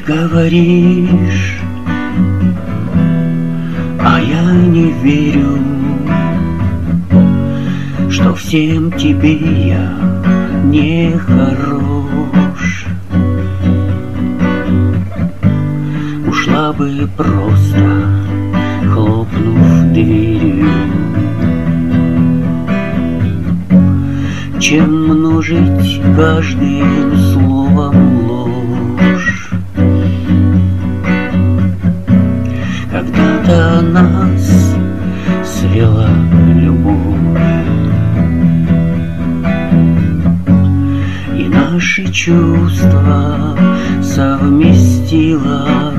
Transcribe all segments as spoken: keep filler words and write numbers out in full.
говоришь, а я не верю, что всем тебе я не хорош. Ушла бы просто, хлопнув дверью, чем множить каждым словом ложь. Когда-то нас свела любовь, и наши чувства совместила.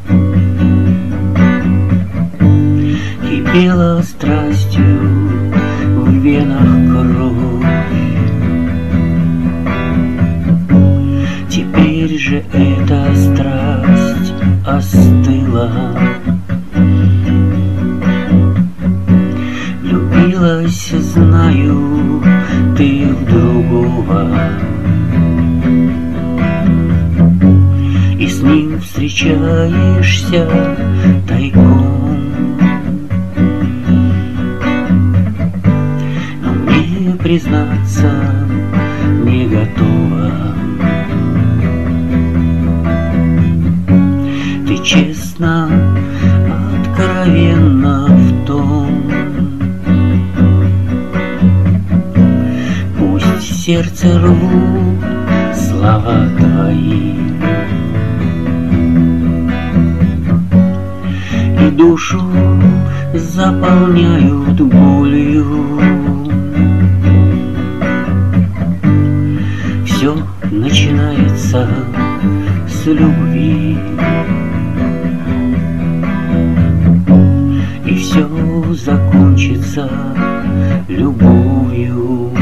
Кипела страстью в венах кровь. Теперь же эта страсть остыла. Влюбилась, знаю, ты в другого, и с ним встречаешься тайком. Но мне признаться не готова. Ты честно, откровенна в том. Пусть сердце рвут слова твои, и душу заполняют болью. Все начинается с любви, и все закончится любовью.